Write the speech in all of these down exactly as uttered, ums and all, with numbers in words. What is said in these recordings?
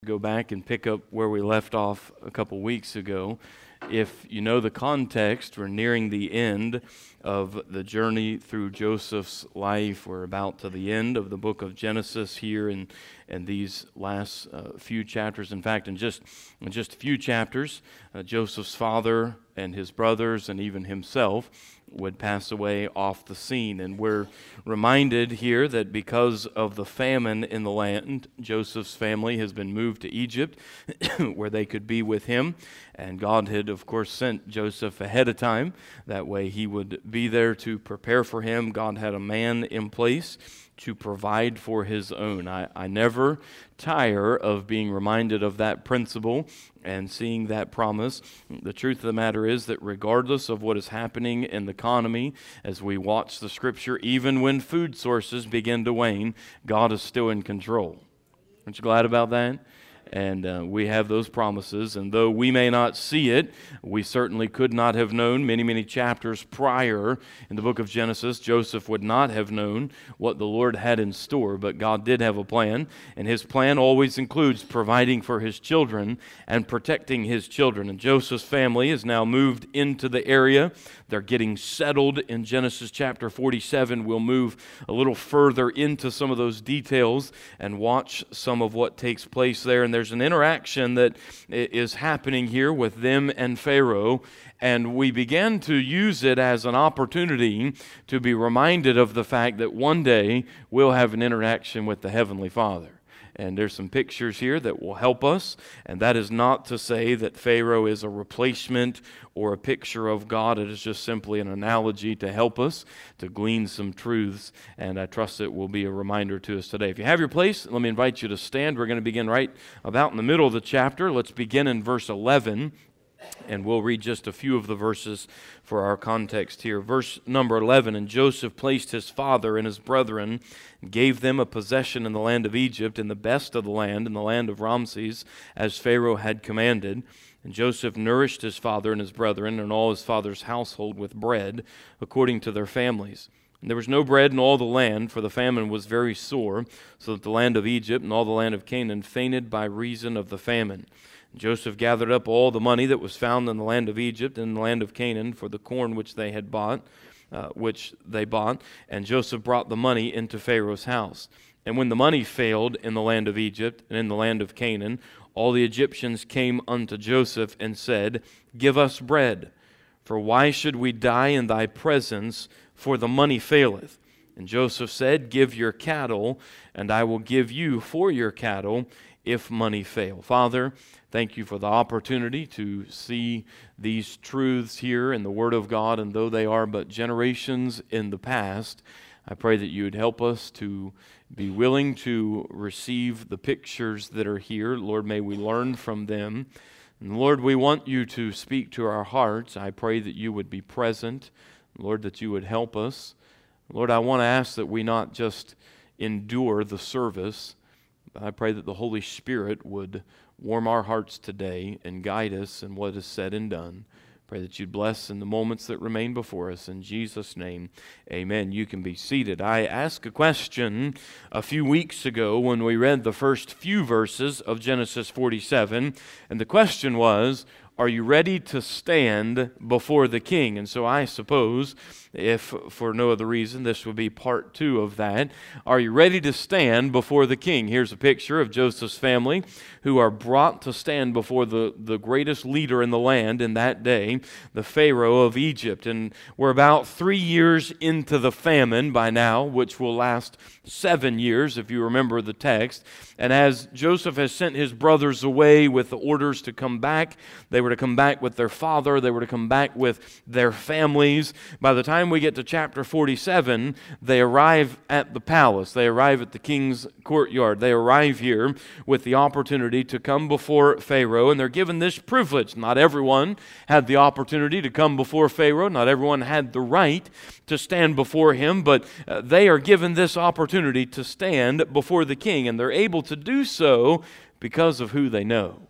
Go back and pick up where we left off a couple weeks ago. If you know the context, we're nearing the end of the journey through Joseph's life. We're about to the end of the book of Genesis here in, in these last uh, few chapters. In fact, in just, in just a few chapters, uh, Joseph's father and his brothers and even himself would pass away off the scene. And we're reminded here that because of the famine in the land, Joseph's family has been moved to Egypt where they could be with him. And God had, of course, sent Joseph ahead of time. That way he would be there to prepare for him. God had a man in place to provide for his own. I, I never tire of being reminded of that principle and seeing that promise. The truth of the matter is that regardless of what is happening in the economy, as we watch the Scripture, even when food sources begin to wane, God is still in control. Aren't you glad about that? And uh, we have those promises, and though we may not see it, we certainly could not have known many, many chapters prior in the book of Genesis. Joseph would not have known what the Lord had in store, but God did have a plan, and his plan always includes providing for his children and protecting his children. And Joseph's family is now moved into the area. They're getting settled in Genesis chapter forty-seven. We'll move a little further into some of those details and watch some of what takes place there. And there's an interaction that is happening here with them and Pharaoh, and we began to use it as an opportunity to be reminded of the fact that one day we'll have an interaction with the Heavenly Father. And there's some pictures here that will help us, and that is not to say that Pharaoh is a replacement or a picture of God. It is just simply an analogy to help us to glean some truths, and I trust it will be a reminder to us today. If you have your place, let me invite you to stand. We're going to begin right about in the middle of the chapter. Let's begin in verse eleven. And we'll read just a few of the verses for our context here. Verse number eleven, and Joseph placed his father and his brethren, and gave them a possession in the land of Egypt, in the best of the land, in the land of Ramses, as Pharaoh had commanded. And Joseph nourished his father and his brethren and all his father's household with bread, according to their families. And there was no bread in all the land, for the famine was very sore, so that the land of Egypt and all the land of Canaan fainted by reason of the famine. Joseph gathered up all the money that was found in the land of Egypt and the land of Canaan for the corn which they had bought, uh, which they bought, and Joseph brought the money into Pharaoh's house. And when the money failed in the land of Egypt and in the land of Canaan, all the Egyptians came unto Joseph and said, Give us bread, for why should we die in thy presence, for the money faileth? And Joseph said, Give your cattle, and I will give you for your cattle, if money fail. Father, thank you for the opportunity to see these truths here in the Word of God, and though they are but generations in the past, I pray that you would help us to be willing to receive the pictures that are here. Lord, may we learn from them. And Lord, we want you to speak to our hearts. I pray that you would be present. Lord, that you would help us. Lord, I want to ask that we not just endure the service, but I pray that the Holy Spirit would warm our hearts today and guide us in what is said and done. Pray that you'd bless in the moments that remain before us. In Jesus' name, amen. You can be seated. I asked a question a few weeks ago when we read the first few verses of Genesis forty-seven, and the question was, are you ready to stand before the king? And so I suppose, if for no other reason, this would be part two of that. Are you ready to stand before the king? Here's a picture of Joseph's family who are brought to stand before the, the greatest leader in the land in that day, the Pharaoh of Egypt. And we're about three years into the famine by now, which will last seven years, if you remember the text. And as Joseph has sent his brothers away with the orders to come back, they were to come back with their father, they were to come back with their families. By the time we get to chapter forty-seven, they arrive at the palace. They arrive at the king's courtyard. They arrive here with the opportunity to come before Pharaoh, and they're given this privilege. Not everyone had the opportunity to come before Pharaoh. Not everyone had the right to stand before him, but uh, they are given this opportunity to stand before the king, and they're able to do so because of who they know.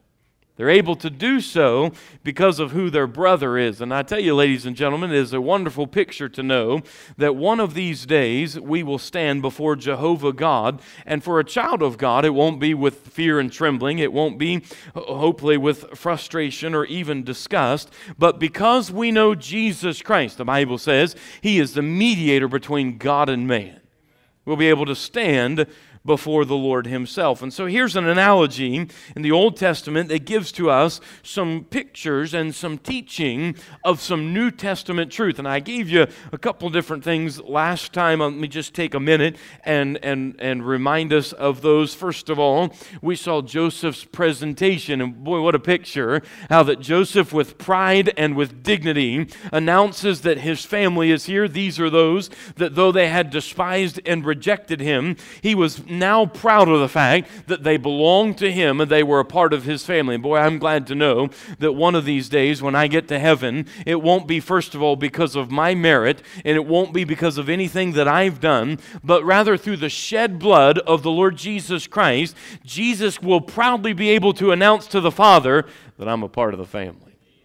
They're able to do so because of who their brother is. And I tell you, ladies and gentlemen, it is a wonderful picture to know that one of these days we will stand before Jehovah God. And for a child of God, it won't be with fear and trembling. It won't be, hopefully, with frustration or even disgust. But because we know Jesus Christ, the Bible says, He is the mediator between God and man. We'll be able to stand before the Lord Himself. And so here's an analogy in the Old Testament that gives to us some pictures and some teaching of some New Testament truth. And I gave you a couple different things last time. Let me just take a minute and, and, and remind us of those. First of all, we saw Joseph's presentation. And boy, what a picture. How that Joseph, with pride and with dignity, announces that his family is here. These are those that though they had despised and rejected him, he was now proud of the fact that they belonged to him and they were a part of his family. And boy, I'm glad to know that one of these days when I get to heaven, it won't be, first of all, because of my merit, and it won't be because of anything that I've done, but rather through the shed blood of the Lord Jesus Christ. Jesus will proudly be able to announce to the Father that I'm a part of the family.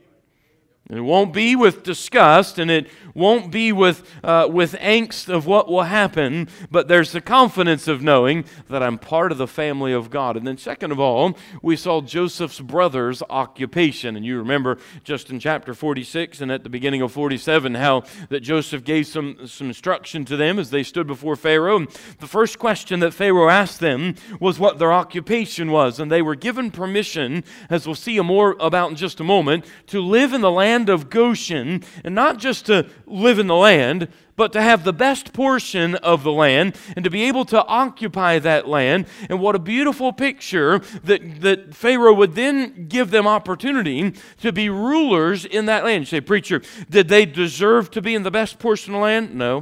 It won't be with disgust, and it won't be with uh, with angst of what will happen, but there's the confidence of knowing that I'm part of the family of God. And then second of all, we saw Joseph's brother's occupation. And you remember just in chapter forty-six and at the beginning of forty-seven how that Joseph gave some, some instruction to them as they stood before Pharaoh. And the first question that Pharaoh asked them was what their occupation was. And they were given permission, as we'll see more about in just a moment, to live in the land of Goshen, and not just to live in the land, but to have the best portion of the land and to be able to occupy that land. And what a beautiful picture that, that Pharaoh would then give them opportunity to be rulers in that land. You say, preacher, did they deserve to be in the best portion of the land? No.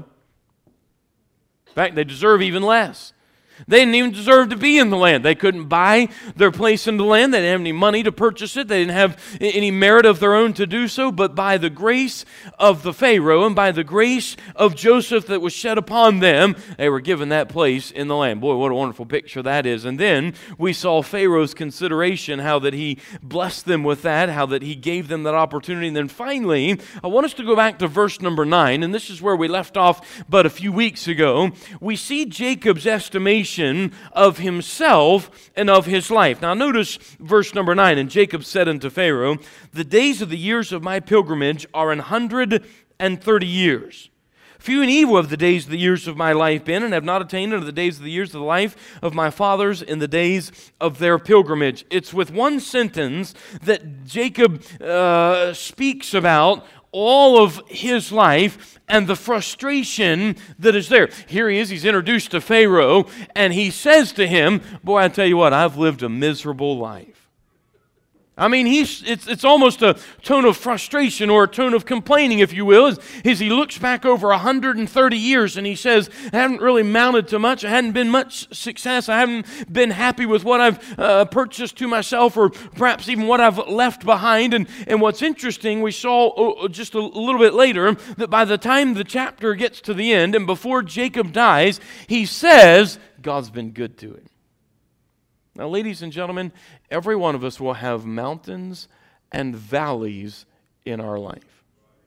In fact, they deserve even less. They didn't even deserve to be in the land. They couldn't buy their place in the land. They didn't have any money to purchase it. They didn't have any merit of their own to do so. But by the grace of the Pharaoh and by the grace of Joseph that was shed upon them, they were given that place in the land. Boy, what a wonderful picture that is. And then we saw Pharaoh's consideration, how that he blessed them with that, how that he gave them that opportunity. And then finally, I want us to go back to verse number nine, and this is where we left off but a few weeks ago. We see Jacob's estimation of himself and of his life. Now notice verse number nine. And Jacob said unto Pharaoh, the days of the years of my pilgrimage are an hundred and thirty years. Few and evil have the days of the years of my life been, and have not attained unto the days of the years of the life of my fathers in the days of their pilgrimage. It's with one sentence that Jacob uh, speaks about all of his life and the frustration that is there. Here he is, he's introduced to Pharaoh, and he says to him, boy, I tell you what, I've lived a miserable life. I mean, he's, it's, it's almost a tone of frustration or a tone of complaining, if you will, as, as he looks back over one hundred thirty years and he says, I haven't really mounted to much. I hadn't been much success. I haven't been happy with what I've uh, purchased to myself, or perhaps even what I've left behind. And, and what's interesting, we saw oh, just a little bit later that by the time the chapter gets to the end and before Jacob dies, he says, God's been good to him. Now, ladies and gentlemen, every one of us will have mountains and valleys in our life.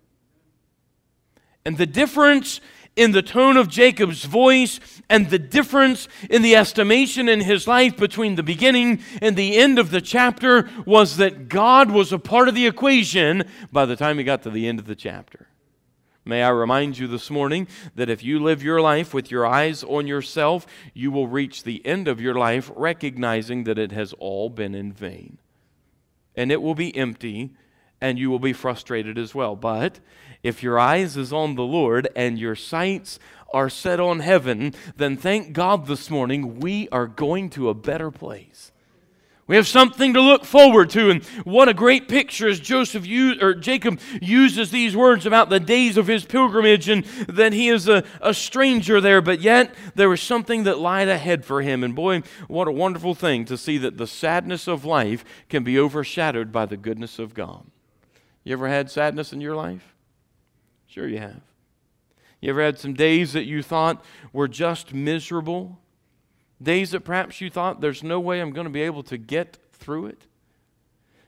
And the difference in the tone of Jacob's voice and the difference in the estimation in his life between the beginning and the end of the chapter was that God was a part of the equation by the time he got to the end of the chapter. May I remind you this morning that if you live your life with your eyes on yourself, you will reach the end of your life recognizing that it has all been in vain. And it will be empty, and you will be frustrated as well. But if your eyes is on the Lord and your sights are set on heaven, then thank God this morning we are going to a better place. We have something to look forward to, and what a great picture as Joseph used, or Jacob uses these words about the days of his pilgrimage and that he is a, a stranger there, but yet there was something that lied ahead for him. And boy, what a wonderful thing to see that the sadness of life can be overshadowed by the goodness of God. You ever had sadness in your life? Sure you have. You ever had some days that you thought were just miserable? Days that perhaps you thought, there's no way I'm going to be able to get through it.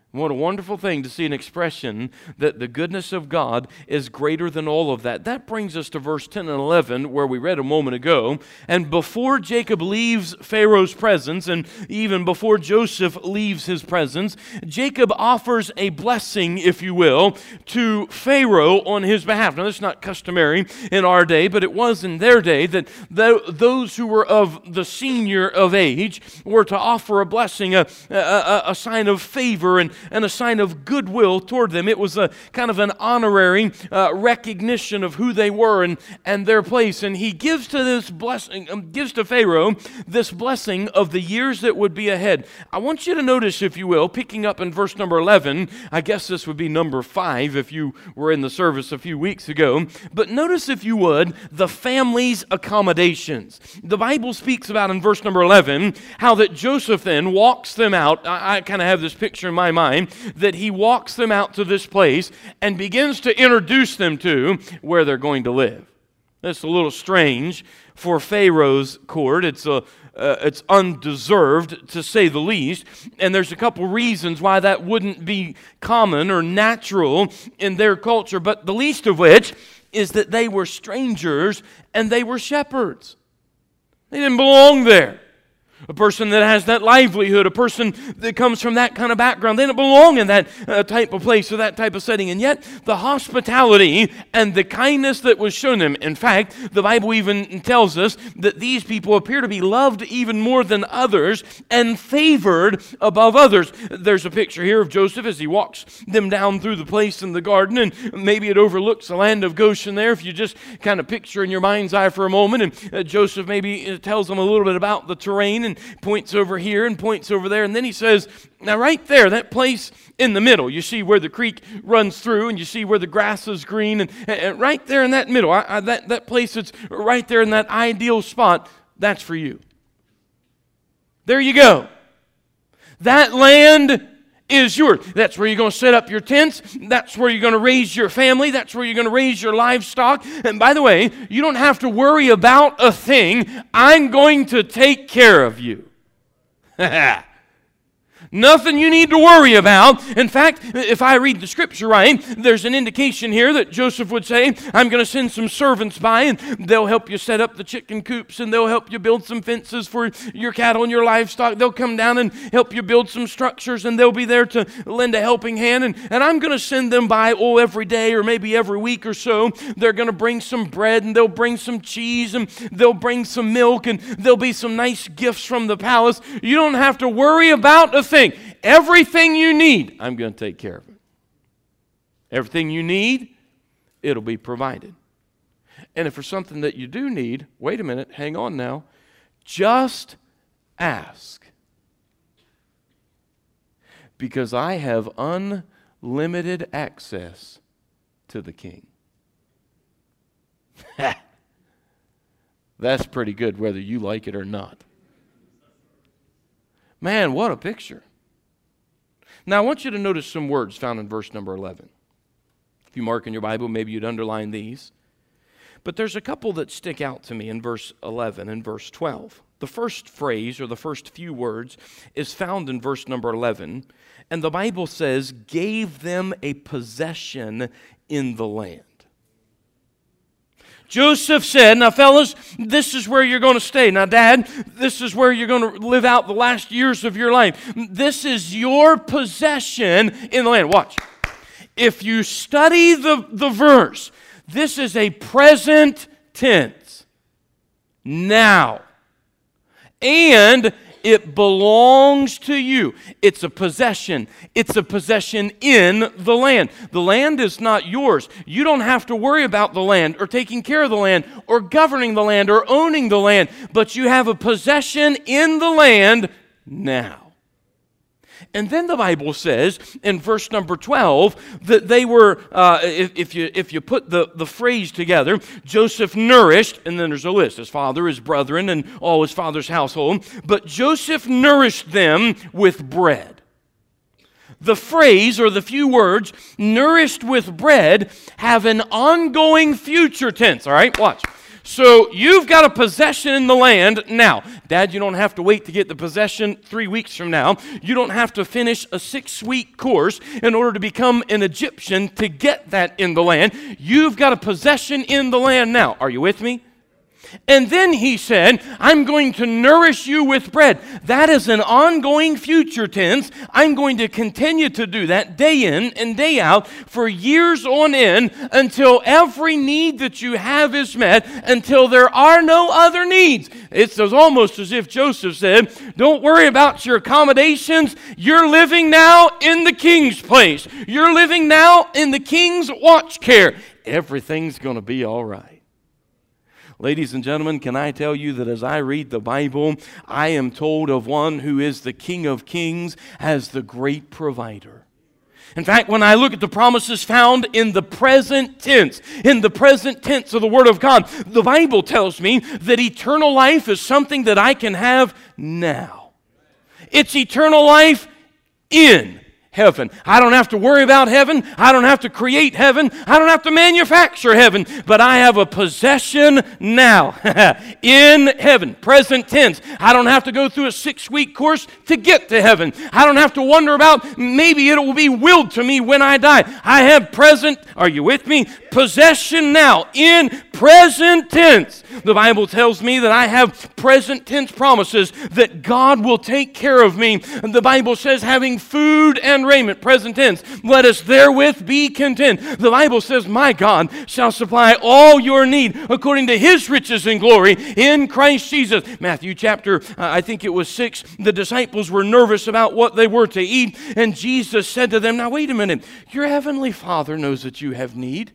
What a wonderful thing to see an expression that the goodness of God is greater than all of that. That brings us to verse ten and eleven, where we read a moment ago. And before Jacob leaves Pharaoh's presence, and even before Joseph leaves his presence, Jacob offers a blessing, if you will, to Pharaoh on his behalf. Now, this is not customary in our day, but it was in their day that th- those who were of the senior of age were to offer a blessing, a, a, a sign of favor and and a sign of goodwill toward them. It was a kind of an honorary uh, recognition of who they were and, and their place. And he gives to this blessing, um, gives to Pharaoh this blessing of the years that would be ahead. I want you to notice, if you will, picking up in verse number eleven, I guess this would be number five if you were in the service a few weeks ago. But notice, if you would, the family's accommodations. The Bible speaks about in verse number eleven how that Joseph then walks them out. I, I kind of have this picture in my mind that he walks them out to this place and begins to introduce them to where they're going to live. That's a little strange for Pharaoh's court. It's a uh, it's undeserved, to say the least, and there's a couple reasons why that wouldn't be common or natural in their culture, but the least of which is that they were strangers and they were shepherds. They didn't belong there. A person that has that livelihood, a person that comes from that kind of background, they don't belong in that uh, type of place or that type of setting. And yet, the hospitality and the kindness that was shown them. In fact, the Bible even tells us that these people appear to be loved even more than others and favored above others. There's a picture here of Joseph as he walks them down through the place in the garden, and maybe it overlooks the land of Goshen there. If you just kind of picture in your mind's eye for a moment, and uh, Joseph maybe tells them a little bit about the terrain, and points over here and points over there. And then he says, now right there, that place in the middle, you see where the creek runs through and you see where the grass is green. And, and right there in that middle, I, I, that, that place that's right there in that ideal spot, that's for you. There you go. That land is yours. That's where you're going to set up your tents. That's where you're going to raise your family. That's where you're going to raise your livestock. And by the way, you don't have to worry about a thing. I'm going to take care of you. Nothing you need to worry about. In fact, if I read the scripture right, there's an indication here that Joseph would say, I'm going to send some servants by and they'll help you set up the chicken coops and they'll help you build some fences for your cattle and your livestock. They'll come down and help you build some structures and they'll be there to lend a helping hand. And, and I'm going to send them by, oh, every day or maybe every week or so. They're going to bring some bread and they'll bring some cheese and they'll bring some milk and there'll be some nice gifts from the palace. You don't have to worry about a thing. Everything you need, I'm going to take care of it. Everything you need, it'll be provided. And if there's something that you do need, wait a minute, hang on now, just ask. Because I have unlimited access to the King. That's pretty good whether you like it or not. Man, what a picture. Now, I want you to notice some words found in verse number eleven. If you mark in your Bible, maybe you'd underline these. But there's a couple that stick out to me in verse eleven and verse twelve. The first phrase, or the first few words, is found in verse number eleven. And the Bible says, gave them a possession in the land. Joseph said, now fellas, this is where you're going to stay. Now Dad, this is where you're going to live out the last years of your life. This is your possession in the land. Watch. If you study the, the verse, this is a present tense. Now. And it belongs to you. It's a possession. It's a possession in the land. The land is not yours. You don't have to worry about the land or taking care of the land or governing the land or owning the land, but you have a possession in the land now. And then the Bible says in verse number twelve that they were, uh, if, if you if you put the, the phrase together, Joseph nourished, and then there's a list, his father, his brethren, and all his father's household, but Joseph nourished them with bread. The phrase, or the few words, nourished with bread, have an ongoing future tense, all right? Watch. So you've got a possession in the land now. Dad, you don't have to wait to get the possession three weeks from now. You don't have to finish a six-week course in order to become an Egyptian to get that in the land. You've got a possession in the land now. Are you with me? And then he said, I'm going to nourish you with bread. That is an ongoing future tense. I'm going to continue to do that day in and day out for years on end until every need that you have is met, until there are no other needs. It's almost as if Joseph said, don't worry about your accommodations. You're living now in the king's place. You're living now in the king's watch care. Everything's going to be all right. Ladies and gentlemen, can I tell you that as I read the Bible, I am told of one who is the King of Kings as the great provider. In fact, when I look at the promises found in the present tense, in the present tense of the Word of God, the Bible tells me that eternal life is something that I can have now. It's eternal life in heaven. I don't have to worry about heaven. I don't have to create heaven. I don't have to manufacture heaven. But I have a possession now in heaven. Present tense. I don't have to go through a six-week course to get to heaven. I don't have to wonder about maybe it will be willed to me when I die. I have present, are you with me? Possession now in present tense. The Bible tells me that I have present tense promises that God will take care of me. And the Bible says having food and raiment, present tense, let us therewith be content. The Bible says, my God shall supply all your need according to His riches and glory in Christ Jesus. Matthew chapter, uh, I think it was six, the disciples were nervous about what they were to eat, and Jesus said to them, now wait a minute, your heavenly Father knows that you have need.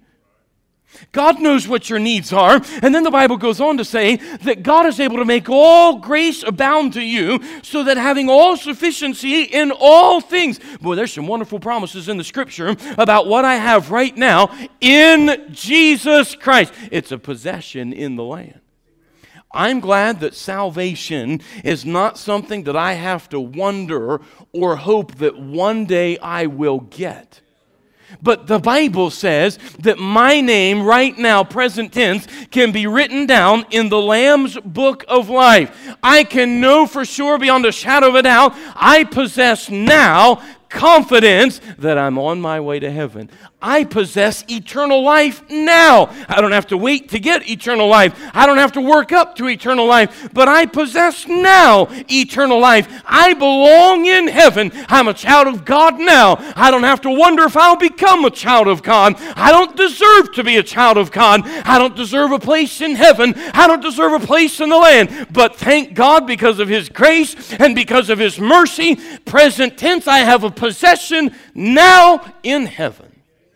God knows what your needs are. And then the Bible goes on to say that God is able to make all grace abound to you so that having all sufficiency in all things. Boy, there's some wonderful promises in the Scripture about what I have right now in Jesus Christ. It's a possession in the land. I'm glad that salvation is not something that I have to wonder or hope that one day I will get. But the Bible says that my name right now, present tense, can be written down in the Lamb's book of life. I can know for sure beyond a shadow of a doubt, I possess now confidence that I'm on my way to heaven. I possess eternal life now. I don't have to wait to get eternal life. I don't have to work up to eternal life, but I possess now eternal life. I belong in heaven. I'm a child of God now. I don't have to wonder if I'll become a child of God. I don't deserve to be a child of God. I don't deserve a place in heaven. I don't deserve a place in the land. But thank God, because of His grace and because of His mercy, present tense, I have a possession now in heaven.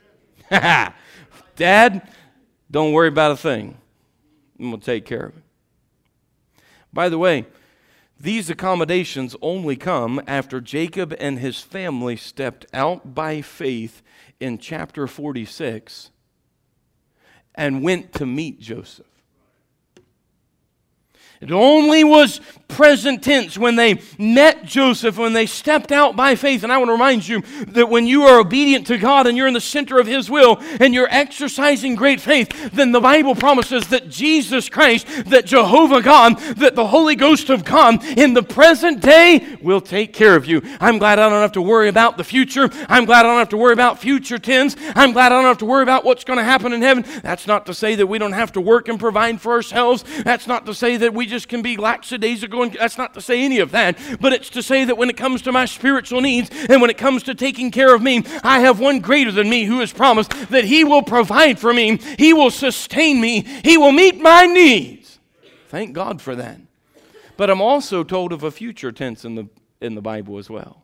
Dad, don't worry about a thing. I'm going to take care of it. By the way, these accommodations only come after Jacob and his family stepped out by faith in chapter forty-six and went to meet Joseph. It only was present tense when they met Joseph, when they stepped out by faith. And I want to remind you that when you are obedient to God and you're in the center of His will and you're exercising great faith, then the Bible promises that Jesus Christ, that Jehovah God, that the Holy Ghost of God in the present day will take care of you. I'm glad I don't have to worry about the future. I'm glad I don't have to worry about future tense. I'm glad I don't have to worry about what's going to happen in heaven. That's not to say that we don't have to work and provide for ourselves. That's not to say that we just can be lackadaisical. And that's not to say any of that. But it's to say that when it comes to my spiritual needs and when it comes to taking care of me, I have one greater than me who has promised that He will provide for me. He will sustain me. He will meet my needs. Thank God for that. But I'm also told of a future tense in the in the Bible as well.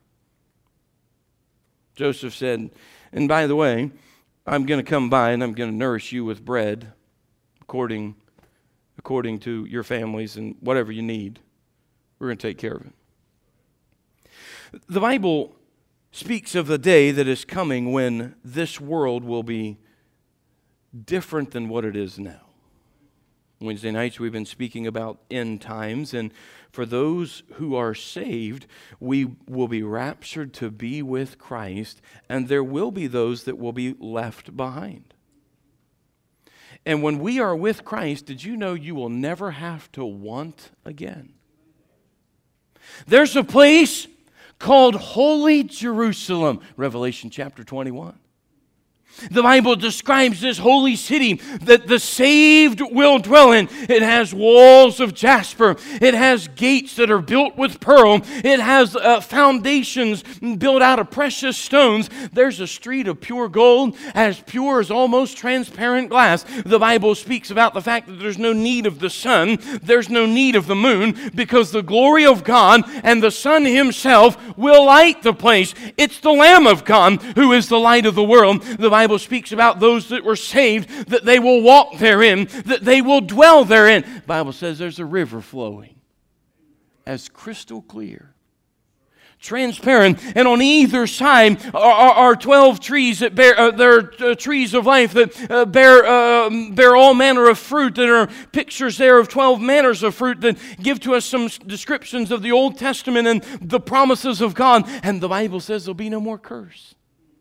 Joseph said, and by the way, I'm going to come by and I'm going to nourish you with bread according according to your families and whatever you need. We're going to take care of it. The Bible speaks of the day that is coming when this world will be different than what it is now. Wednesday nights we've been speaking about end times, and for those who are saved, we will be raptured to be with Christ, and there will be those that will be left behind. And when we are with Christ, did you know you will never have to want again? There's a place called Holy Jerusalem, Revelation chapter twenty-one. The Bible describes this holy city that the saved will dwell in. It has walls of jasper. It has gates that are built with pearl. It has uh, foundations built out of precious stones. There's a street of pure gold, as pure as almost transparent glass. The Bible speaks about the fact that there's no need of the sun. There's no need of the moon, because the glory of God and the Son Himself will light the place. It's the Lamb of God who is the light of the world. The Bible Bible speaks about those that were saved, that they will walk therein, that they will dwell therein. The Bible says there's a river flowing as crystal clear, transparent, and on either side are, are, are twelve trees that bear, uh, they're uh, trees of life that uh, bear, uh, bear all manner of fruit. There are pictures there of twelve manners of fruit that give to us some descriptions of the Old Testament and the promises of God. And the Bible says there'll be no more curse.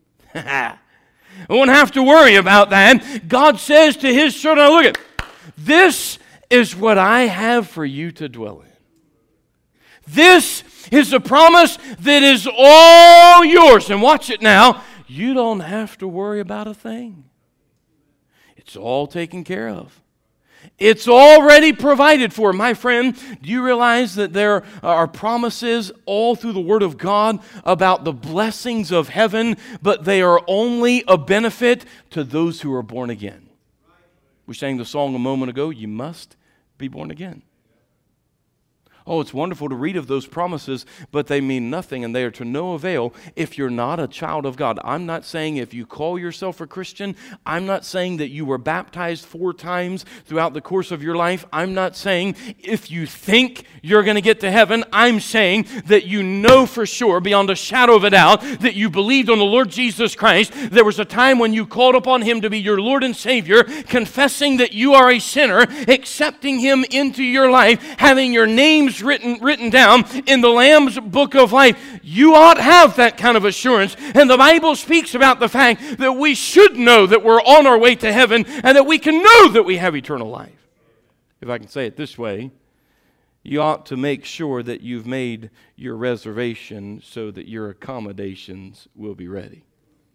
I won't have to worry about that. God says to His children, look at, this is what I have for you to dwell in. This is a promise that is all yours. And watch it now. You don't have to worry about a thing. It's all taken care of. It's already provided for. My friend, do you realize that there are promises all through the Word of God about the blessings of heaven, but they are only a benefit to those who are born again? We sang the song a moment ago, you must be born again. Oh, it's wonderful to read of those promises, but they mean nothing and they are to no avail if you're not a child of God. I'm not saying if you call yourself a Christian, I'm not saying that you were baptized four times throughout the course of your life. I'm not saying if you think you're going to get to heaven. I'm saying that you know for sure, beyond a shadow of a doubt, that you believed on the Lord Jesus Christ. There was a time when you called upon Him to be your Lord and Savior, confessing that you are a sinner, accepting Him into your life, having your names written written down in the Lamb's book of life. You ought to have that kind of assurance. And the Bible speaks about the fact that we should know that we're on our way to heaven and that we can know that we have eternal life. If I can say it this way, you ought to make sure that you've made your reservation so that your accommodations will be ready.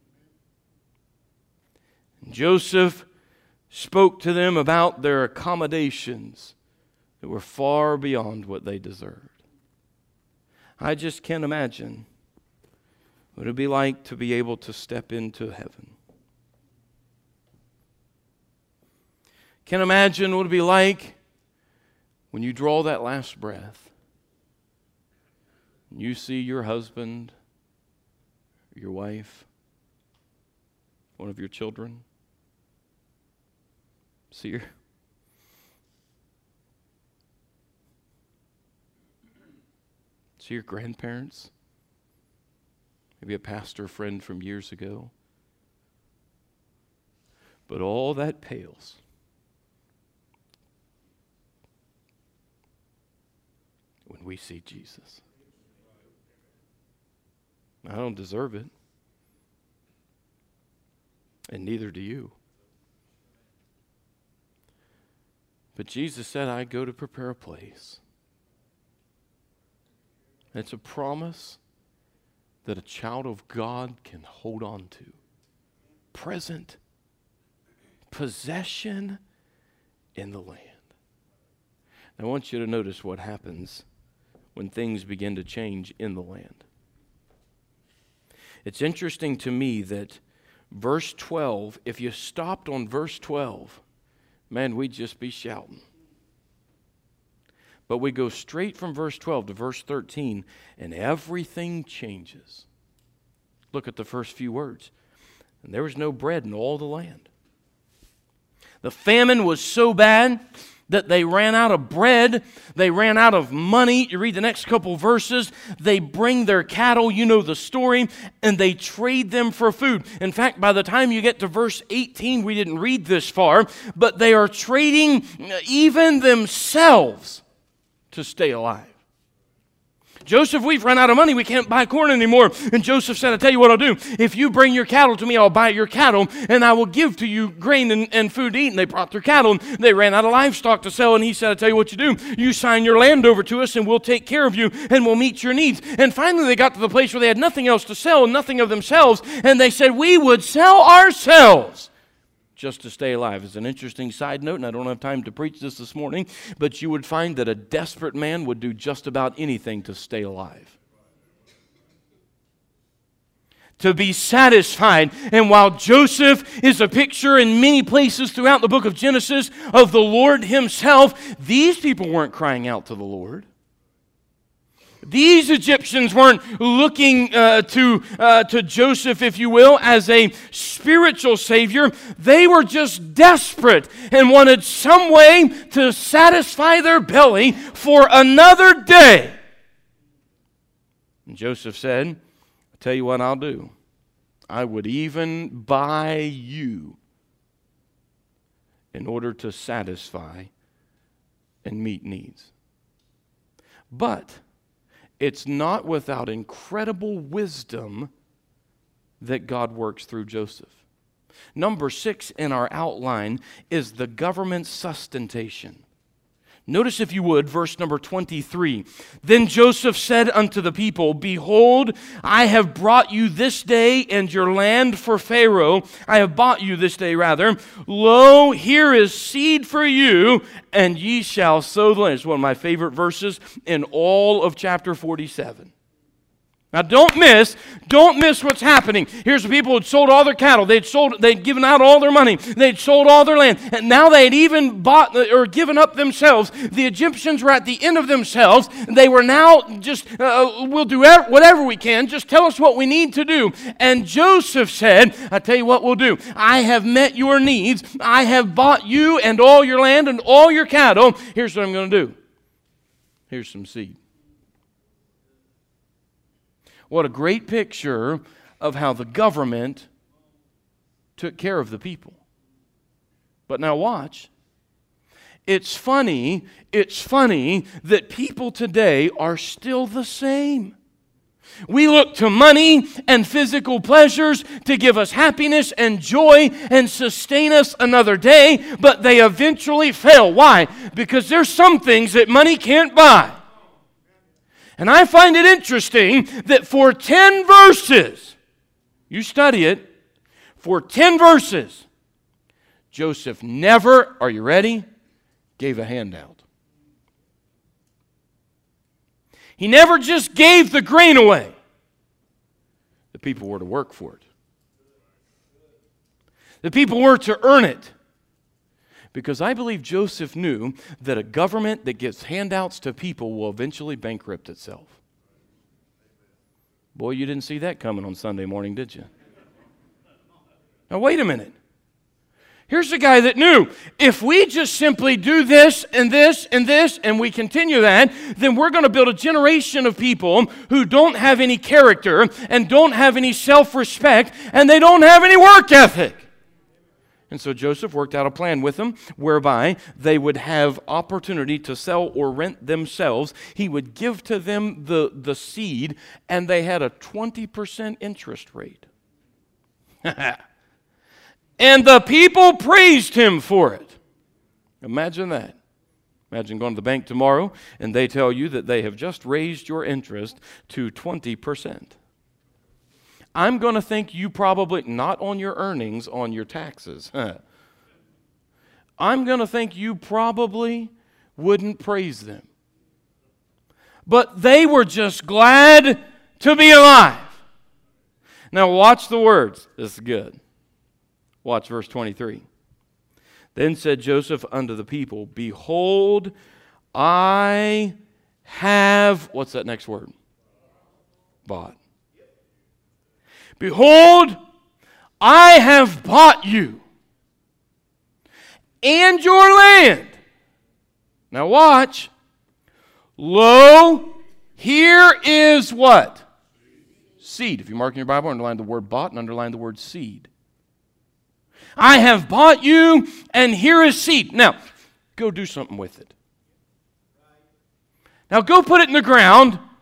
Joseph spoke to them about their accommodations that were far beyond what they deserved. I just can't imagine what it would be like to be able to step into heaven. Can't imagine what it would be like when you draw that last breath and you see your husband, your wife, one of your children, see her. See your grandparents, maybe a pastor friend from years ago. But all that pales when we see Jesus. I don't deserve it, and neither do you. But Jesus said, I go to prepare a place. It's a promise that a child of God can hold on to. Present possession in the land. I want you to notice what happens when things begin to change in the land. It's interesting to me that verse twelve, if you stopped on verse twelve, man, we'd just be shouting. But we go straight from verse twelve to verse thirteen, and everything changes. Look at the first few words. And there was no bread in all the land. The famine was so bad that they ran out of bread. They ran out of money. You read the next couple verses. They bring their cattle, you know the story, and they trade them for food. In fact, by the time you get to verse eighteen, we didn't read this far, but they are trading even themselves to stay alive. Joseph, we've run out of money. We can't buy corn anymore. And Joseph said, I'll tell you what I'll do. If you bring your cattle to me, I'll buy your cattle, and I will give to you grain and, and food to eat. And they brought their cattle, and they ran out of livestock to sell. And he said, I'll tell you what you do. You sign your land over to us, and we'll take care of you, and we'll meet your needs. And finally, they got to the place where they had nothing else to sell and nothing of themselves. And they said, we would sell ourselves just to stay alive. It's an interesting side note, and I don't have time to preach this this morning, but you would find that a desperate man would do just about anything to stay alive, to be satisfied. And while Joseph is a picture in many places throughout the book of Genesis of the Lord himself, these people weren't crying out to the Lord. These Egyptians weren't looking uh, to, uh, to Joseph, if you will, as a spiritual savior. They were just desperate and wanted some way to satisfy their belly for another day. And Joseph said, I'll tell you what I'll do. I would even buy you in order to satisfy and meet needs. But it's not without incredible wisdom that God works through Joseph. Number six in our outline is the government sustentation. Notice, if you would, verse number twenty-three. Then Joseph said unto the people, Behold, I have brought you this day and your land for Pharaoh. I have bought you this day, rather. Lo, here is seed for you, and ye shall sow the land. It's one of my favorite verses in all of chapter forty-seven. Now don't miss, don't miss what's happening. Here's the people who had sold all their cattle. They'd sold, they'd given out all their money. They'd sold all their land. And now they had even bought or given up themselves. The Egyptians were at the end of themselves. They were now just, uh, we'll do whatever we can. Just tell us what we need to do. And Joseph said, I tell you what we'll do. I have met your needs. I have bought you and all your land and all your cattle. Here's what I'm going to do. Here's some seed. What a great picture of how the government took care of the people. But now watch. It's funny, it's funny that people today are still the same. We look to money and physical pleasures to give us happiness and joy and sustain us another day, but they eventually fail. Why? Because there's some things that money can't buy. And I find it interesting that for ten verses, you study it, for ten verses, Joseph never, are you ready, gave a handout. He never just gave the grain away. The people were to work for it. The people were to earn it. Because I believe Joseph knew that a government that gives handouts to people will eventually bankrupt itself. Boy, you didn't see that coming on Sunday morning, did you? Now, wait a minute. Here's a guy that knew, if we just simply do this and this and this and we continue that, then we're going to build a generation of people who don't have any character and don't have any self-respect and they don't have any work ethic. And so Joseph worked out a plan with them whereby they would have opportunity to sell or rent themselves. He would give to them the, the seed, and they had a twenty percent interest rate. And the people praised him for it. Imagine that. Imagine going to the bank tomorrow, and they tell you that they have just raised your interest to twenty percent. I'm going to think you probably, not on your earnings, on your taxes. I'm going to think you probably wouldn't praise them. But they were just glad to be alive. Now watch the words. This is good. Watch verse twenty-three. Then said Joseph unto the people, Behold, I have, what's that next word? Bought. Behold, I have bought you and your land. Now watch. Lo, here is what? Seed. If you mark in your Bible, underline the word bought and underline the word seed. I have bought you and here is seed. Now, go do something with it. Now go put it in the ground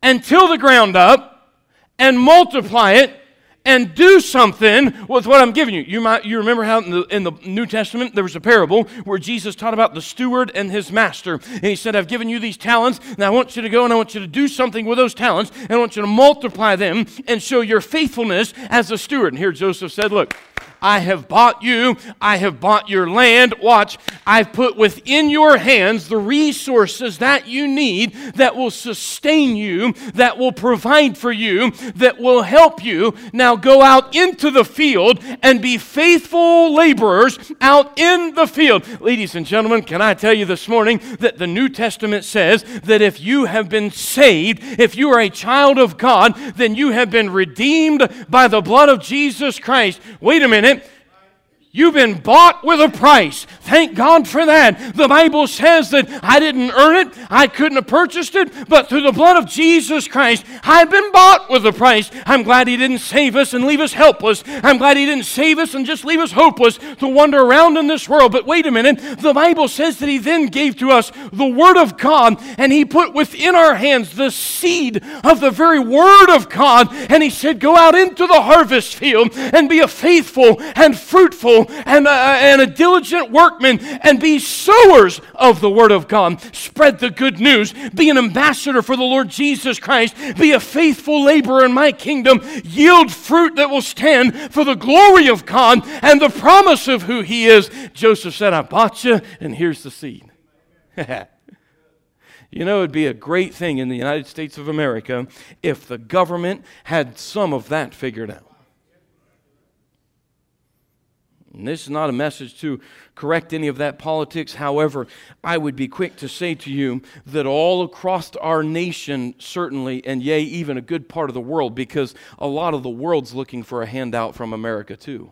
and till the ground up and multiply it and do something with what I'm giving you. You might you remember how in the, in the New Testament there was a parable where Jesus taught about the steward and his master. And he said, I've given you these talents, and I want you to go and I want you to do something with those talents, and I want you to multiply them and show your faithfulness as a steward. And here Joseph said, look, I have bought you. I have bought your land. Watch, I've put within your hands the resources that you need, that will sustain you, that will provide for you, that will help you. Now go out into the field and be faithful laborers out in the field. Ladies and gentlemen, can I tell you this morning that the New Testament says that if you have been saved, if you are a child of God, then you have been redeemed by the blood of Jesus Christ. Wait a minute. You've been bought with a price. Thank God for that. The Bible says that I didn't earn it. I couldn't have purchased it. But through the blood of Jesus Christ, I've been bought with a price. I'm glad He didn't save us and leave us helpless. I'm glad He didn't save us and just leave us hopeless to wander around in this world. But wait a minute. The Bible says that He then gave to us the Word of God, and He put within our hands the seed of the very Word of God. And He said, go out into the harvest field and be a faithful and fruitful and a, and a diligent workman, and be sowers of the Word of God. Spread the good news. Be an ambassador for the Lord Jesus Christ. Be a faithful laborer in my kingdom. Yield fruit that will stand for the glory of God and the promise of who He is. Joseph said, I bought you, and here's the seed. You know, it'd be a great thing in the United States of America if the government had some of that figured out. And this is not a message to correct any of that politics. However, I would be quick to say to you that all across our nation, certainly, and yea, even a good part of the world, because a lot of the world's looking for a handout from America too.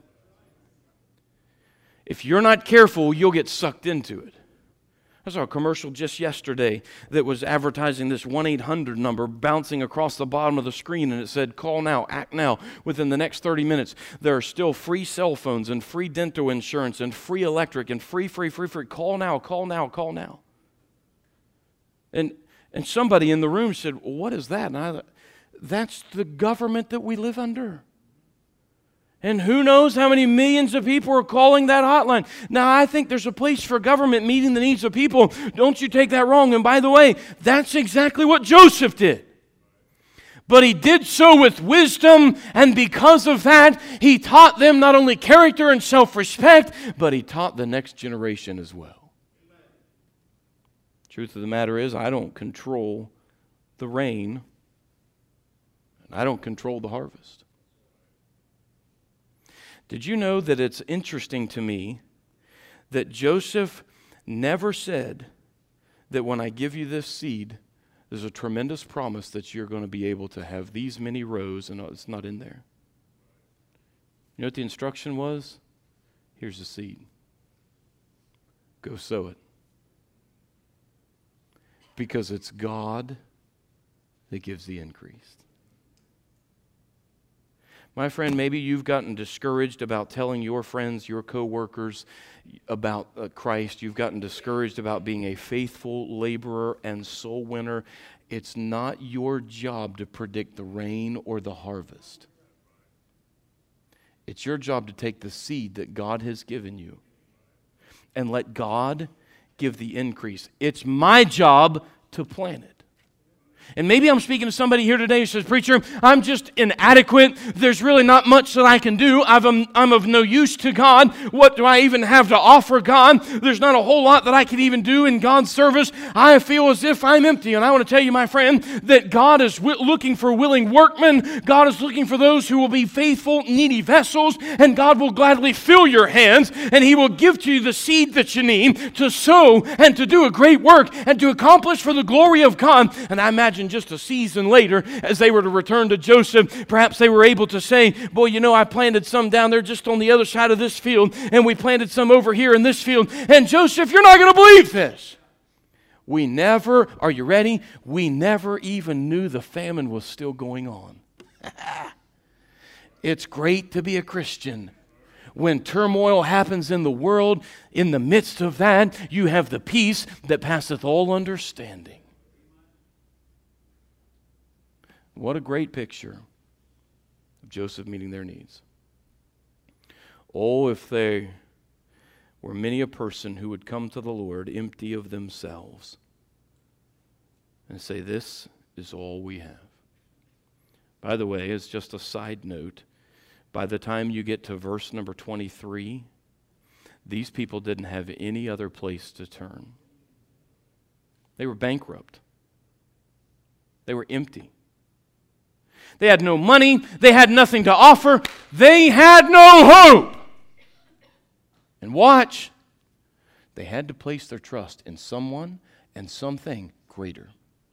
If you're not careful, you'll get sucked into it. I saw a commercial just yesterday that was advertising this one eight hundred number bouncing across the bottom of the screen, and it said, call now, act now. Within the next thirty minutes, there are still free cell phones and free dental insurance and free electric and free, free, free, free. Call now, call now, call now. And and somebody in the room said, well, what is that? And I thought, that's the government that we live under. And who knows how many millions of people are calling that hotline. Now, I think there's a place for government meeting the needs of people. Don't you take that wrong. And by the way, that's exactly what Joseph did. But he did so with wisdom, and because of that, he taught them not only character and self-respect, but he taught the next generation as well. Truth of the matter is, I don't control the rain, and I don't control the harvest. Did you know that it's interesting to me that Joseph never said that when I give you this seed, there's a tremendous promise that you're going to be able to have these many rows, and it's not in there. You know what the instruction was? Here's the seed. Go sow it. Because it's God that gives the increase. My friend, maybe you've gotten discouraged about telling your friends, your co-workers about uh, Christ. You've gotten discouraged about being a faithful laborer and soul winner. It's not your job to predict the rain or the harvest. It's your job to take the seed that God has given you and let God give the increase. It's my job to plant it. And maybe I'm speaking to somebody here today who says, preacher, I'm just inadequate. There's really not much that I can do. I've, um, I'm of no use to God. What do I even have to offer God? There's not a whole lot that I can even do in God's service. I feel as if I'm empty. And I want to tell you, my friend, that God is w- looking for willing workmen. God is looking for those who will be faithful, needy vessels. And God will gladly fill your hands. And He will give to you the seed that you need to sow and to do a great work and to accomplish for the glory of God. And I imagine just a season later, as they were to return to Joseph, perhaps they were able to say, boy, you know, I planted some down there just on the other side of this field, and we planted some over here in this field. And Joseph, you're not going to believe this. We never, are you ready? We never even knew the famine was still going on. It's great to be a Christian. When turmoil happens in the world, in the midst of that, you have the peace that passeth all understanding. What a great picture of Joseph meeting their needs. Oh, if they were many a person who would come to the Lord empty of themselves and say, this is all we have. By the way, as just a side note, by the time you get to verse number twenty-three, these people didn't have any other place to turn. They were bankrupt. They were empty. They had no money. They had nothing to offer. They had no hope. And watch, they had to place their trust in someone and something greater.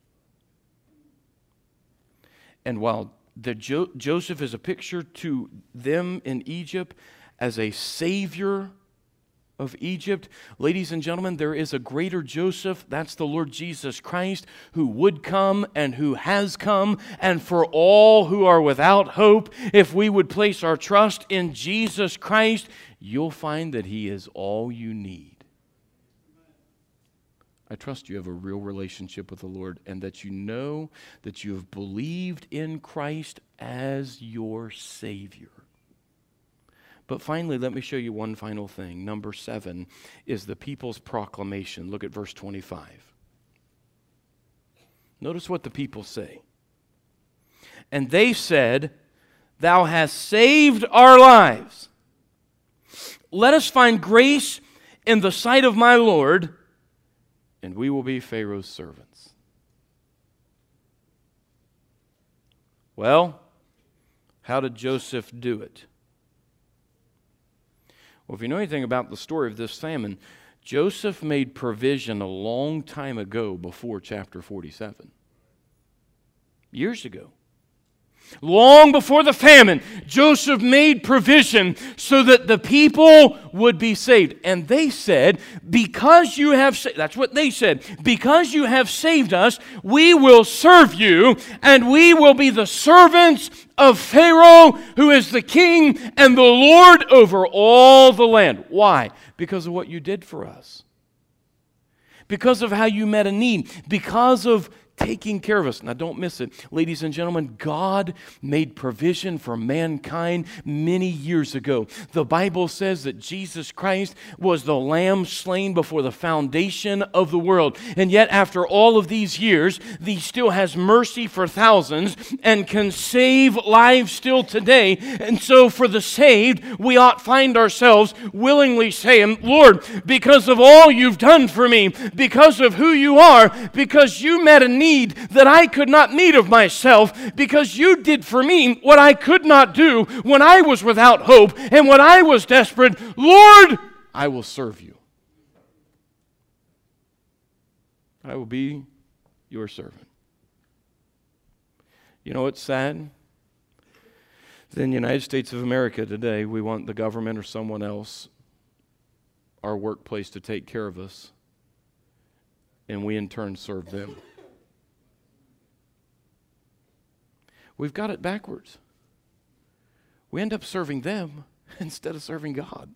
And while the jo- Joseph is a picture to them in Egypt as a savior of Egypt, ladies and gentlemen, there is a greater Joseph. That's the Lord Jesus Christ, who would come and who has come. And for all who are without hope, if we would place our trust in Jesus Christ, you'll find that He is all you need. I trust you have a real relationship with the Lord and that you know that you have believed in Christ as your Savior. But finally, let me show you one final thing. Number seven is the people's proclamation. Look at verse twenty-five. Notice what the people say. And they said, "Thou hast saved our lives. Let us find grace in the sight of my Lord, and we will be Pharaoh's servants." Well, how did Joseph do it? Well, if you know anything about the story of this famine, Joseph made provision a long time ago before chapter forty-seven. Years ago. Long before the famine, Joseph made provision so that the people would be saved. And they said, because you have, sa-, that's what they said, because you have saved us, we will serve you, and we will be the servants of Pharaoh, who is the king and the Lord over all the land. Why? Because of what you did for us. Because of how you met a need. Because of taking care of us. Now don't miss it. Ladies and gentlemen, God made provision for mankind many years ago. The Bible says that Jesus Christ was the lamb slain before the foundation of the world. And yet after all of these years, He still has mercy for thousands and can save lives still today. And so for the saved, we ought find ourselves willingly saying, Lord, because of all you've done for me, because of who you are, because you met a need that I could not meet of myself, because you did for me what I could not do when I was without hope and when I was desperate, Lord, I will serve you. I will be your servant. You know what's sad? In the United States of America today, we want the government or someone else, our workplace, to take care of us, and we in turn serve them. We've got it backwards. We end up serving them instead of serving God.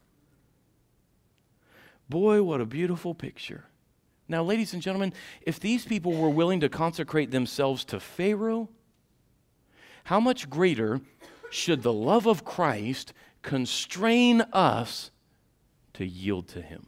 Boy, what a beautiful picture. Now, ladies and gentlemen, if these people were willing to consecrate themselves to Pharaoh, how much greater should the love of Christ constrain us to yield to Him?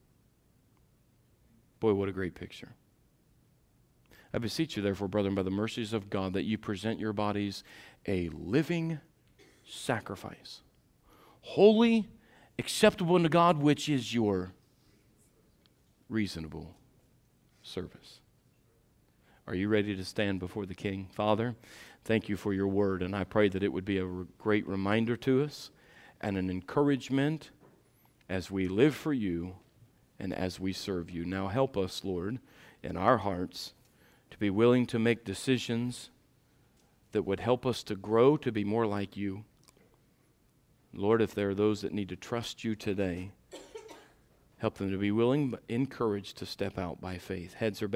Boy, what a great picture. I beseech you, therefore, brethren, by the mercies of God, that you present your bodies a living sacrifice, holy, acceptable unto God, which is your reasonable service. Are you ready to stand before the King? Father, thank you for your word, and I pray that it would be a great reminder to us and an encouragement as we live for you and as we serve you. Now help us, Lord, in our hearts to be willing to make decisions that would help us to grow to be more like you. Lord, if there are those that need to trust you today, help them to be willing but encouraged to step out by faith. Heads are bowed.